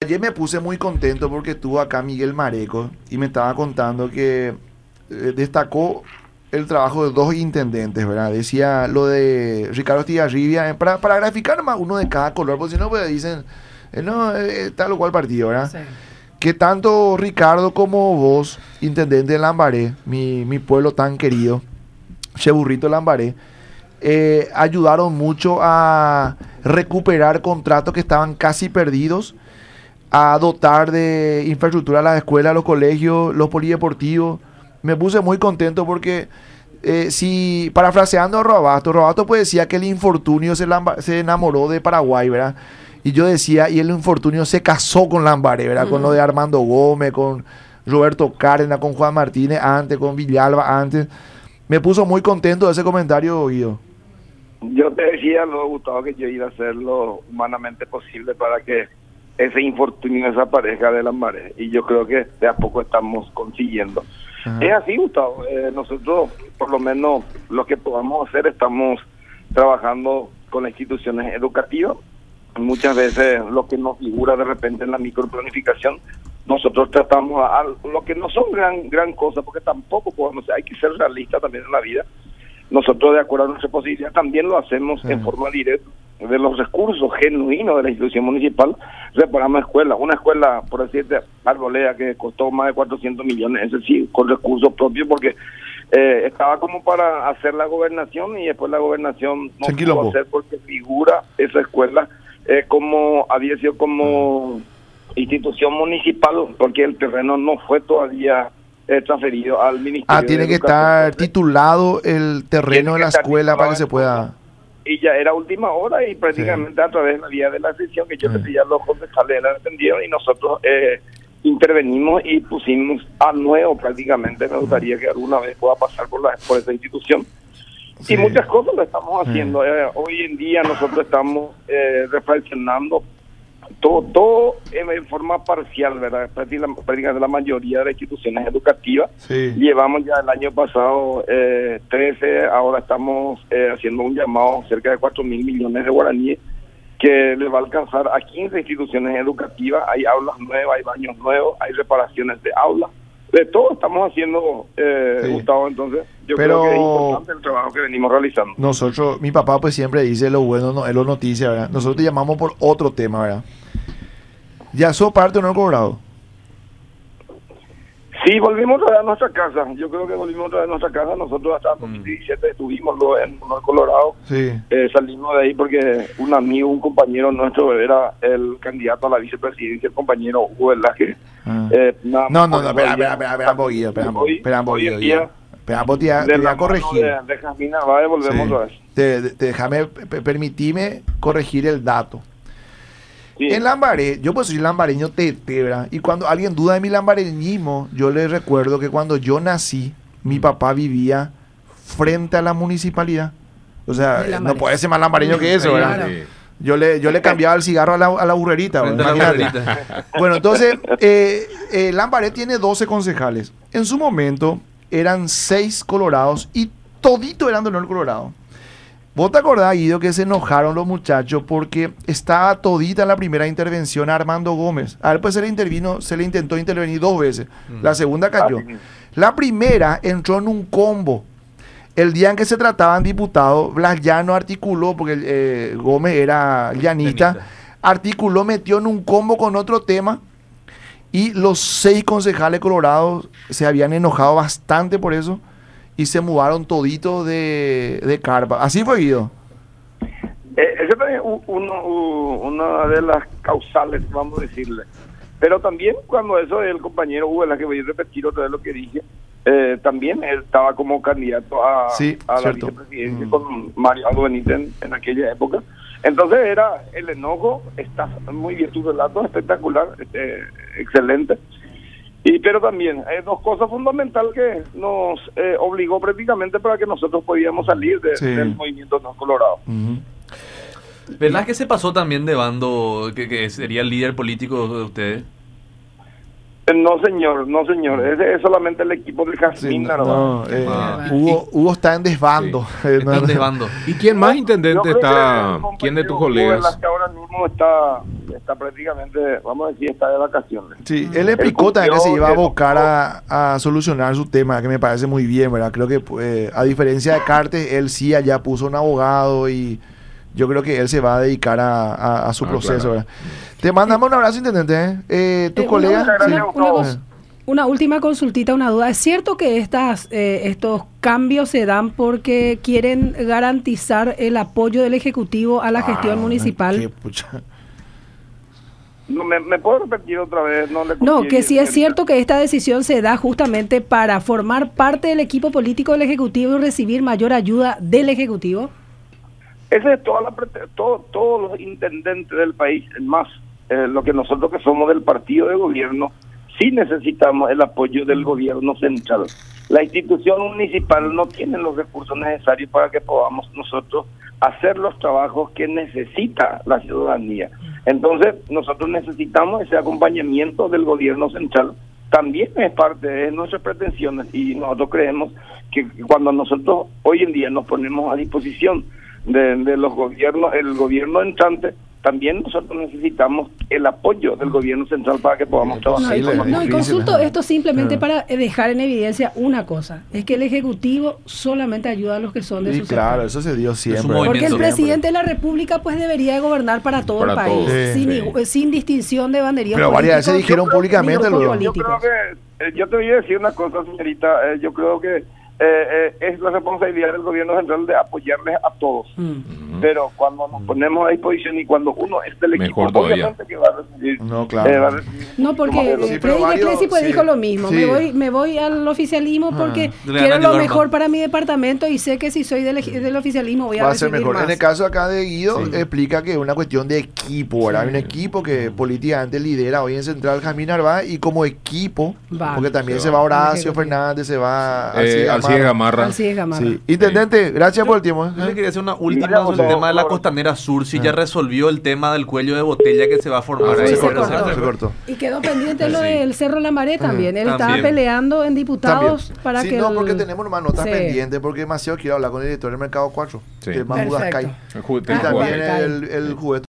ayer me puse muy contento porque estuvo acá Miguel Mareco y me estaba contando que destacó el trabajo de dos intendentes, ¿verdad? Decía lo de Ricardo Estigarribia, para graficar más uno de cada color, porque si no, pues dicen, no, tal o cual partido, ¿verdad? Sí. Que tanto Ricardo como vos, intendente de Lambaré, mi pueblo tan querido, Cheburrito Lambaré, ayudaron mucho a recuperar contratos que estaban casi perdidos, a dotar de infraestructura a las escuelas, los colegios, los polideportivos. Me puse muy contento porque, si parafraseando a Robasto pues decía que el infortunio se enamoró de Paraguay, ¿verdad? Y yo decía, y el infortunio se casó con Lambaré, ¿verdad? Con lo de Armando Gómez, con Roberto Cárdenas, con Juan Martínez antes, con Villalba antes. Me puso muy contento de ese comentario, Guido. Yo te decía, Gustavo, que yo iba a hacer lo humanamente posible para que ese infortunio desaparezca de Lambaré. Y yo creo que de a poco estamos consiguiendo. Ajá. Es así, Gustavo. Nosotros, por lo menos, lo que podamos hacer, estamos trabajando con las instituciones educativas. Muchas veces lo que nos figura de repente en la microplanificación, nosotros tratamos a lo que no son gran cosa, porque tampoco podemos, hay que ser realistas también en la vida. Nosotros, de acuerdo a nuestra posibilidad, también lo hacemos en forma directa. De los recursos genuinos de la institución municipal, reparamos escuelas. Una escuela, por decirte, Arboleda, que costó más de 400 millones, es decir, con recursos propios, porque estaba como para hacer la gobernación y después la gobernación no pudo hacer porque figura esa escuela como había sido como institución municipal, porque el terreno no fue todavía transferido al Ministerio. Tiene que estar titulado el terreno de la escuela para que se pueda... Y ya era última hora y prácticamente a través de la vía de la sesión que yo decía, los concejales la defendieron y nosotros intervenimos y pusimos a nuevo prácticamente. Me gustaría que alguna vez pueda pasar por esa institución. Y muchas cosas lo estamos haciendo. Hoy en día nosotros estamos reflexionando todo en forma parcial, ¿verdad? Prácticamente la mayoría de las instituciones educativas. Sí. Llevamos ya el año pasado 13, ahora estamos haciendo un llamado cerca de 4.000 millones de guaraníes que le va a alcanzar a 15 instituciones educativas. Hay aulas nuevas, hay baños nuevos, hay reparaciones de aulas. De todo estamos haciendo, Gustavo, entonces yo creo que es importante el trabajo que venimos realizando. Nosotros, mi papá pues siempre dice lo bueno, no es lo noticia, ¿verdad? Nosotros te llamamos por otro tema, ¿verdad? ¿Ya sos parte de Honor Colorado? Sí, volvimos otra vez a nuestra casa. Yo creo que volvimos otra vez a nuestra casa. Nosotros hasta 2017 estuvimos en Honor Colorado. Sí. Salimos de ahí porque un amigo, un compañero nuestro era el candidato a la vicepresidencia, el compañero Hugo Velázquez. No, espera un poquito. Te voy a corregir. De Jasmine Narváez volvemos otra vez. Déjame, permitime corregir el dato. Sí. En Lambaré, yo pues soy lambareño tete, ¿verdad? Y cuando alguien duda de mi lambareñismo, yo les recuerdo que cuando yo nací, mi papá vivía frente a la municipalidad. O sea, no puede ser más lambareño que eso, ¿verdad? Sí. Yo le cambiaba el cigarro a la burrerita. Bueno, entonces, Lambaré tiene 12 concejales. En su momento eran 6 colorados y todito eran de Honor Colorado. ¿Vos te acordás, Guido, que se enojaron los muchachos porque estaba todita en la primera intervención a Armando Gómez? A él pues se le intentó intervenir 2 veces. La segunda cayó. La primera entró en un combo. El día en que se trataban diputados, Blas Llano articuló, porque Gómez era llanista, articuló, metió en un combo con otro tema y los 6 concejales colorados se habían enojado bastante por eso y se mudaron toditos de carpa. ¿Así fue, Guido? Esa también es una de las causales, vamos a decirle. Pero también cuando eso el compañero Hugo, la que voy a repetir otra vez lo que dije, también él estaba como candidato a la vicepresidencia con Mario Aldo Benítez en aquella época. Entonces era el enojo, está muy bien tu relato, espectacular, excelente. Pero también hay 2 cosas fundamentales que nos obligó prácticamente para que nosotros podíamos salir del movimiento No Colorado. ¿Verdad que se pasó también de bando, que sería el líder político de ustedes? No, señor, no, señor. Ese es solamente el equipo de Jazmín. Hugo está en desbando. Sí. Está en desbando. ¿Y quién más intendente está? ¿Quién de tus colegas? Que ahora mismo está prácticamente, vamos a decir, está de vacaciones. Sí, él explicó también que se iba a abocar a solucionar su tema, que me parece muy bien, ¿verdad? Creo que a diferencia de Cartes, él sí allá puso un abogado y yo creo que él se va a dedicar a su proceso, claro. ¿verdad? Te mandamos un abrazo, intendente. ¿Tu colega? Una última consultita, una duda. ¿Es cierto que estos cambios se dan porque quieren garantizar el apoyo del Ejecutivo a la gestión municipal? No, ¿me puedo repetir otra vez? No, que sí es cierto que esta decisión se da justamente para formar parte del equipo político del Ejecutivo y recibir mayor ayuda del Ejecutivo. Ese es todos los intendentes del país. Es más, lo que nosotros que somos del partido de gobierno, sí necesitamos el apoyo del gobierno central. La institución municipal no tiene los recursos necesarios para que podamos nosotros hacer los trabajos que necesita la ciudadanía. Entonces, nosotros necesitamos ese acompañamiento del gobierno central. También es parte de nuestras pretensiones y nosotros creemos que cuando nosotros hoy en día nos ponemos a disposición de los gobiernos, el gobierno entrante, también nosotros necesitamos el apoyo del gobierno central para que podamos trabajar. Y consulto esto simplemente para dejar en evidencia una cosa, es que el Ejecutivo solamente ayuda a los que son de su claro, sector. eso se dio siempre. Porque el presidente de la República pues debería de gobernar para todo el país, sin distinción de banderías. Pero varias veces dijeron públicamente yo creo que, yo te voy a decir una cosa, señorita, yo creo que es la responsabilidad del gobierno central de apoyarles a todos. Pero cuando nos ponemos a disposición y cuando uno es del equipo, obviamente que va a recibir. No, claro. No, porque Freddy Cresci pues dijo lo mismo. Sí. Me voy al oficialismo porque quiero lo mejor para mi departamento y sé que si soy del oficialismo voy a recibir ser mejor. más. En el caso acá de Guido, explica que es una cuestión de equipo, ¿verdad? Hay un equipo que políticamente lidera hoy en Central Jazmín Narváez y como equipo, porque también se va Horacio Fernández, se va Alcide Gamarra. Sí. Intendente, gracias por el tiempo. Yo le quería hacer una última sobre el tema de la Costanera Sur, si ya resolvió el tema del cuello de botella que se va a formar ahí. Se cortó. Y quedó pendiente lo del Cerro Lambaré también. Él estaba peleando en diputados para que... No, porque tenemos más notas pendientes, porque demasiado quiero hablar con el director del Mercado 4, que es más Budascay. Perfecto. Y también el juez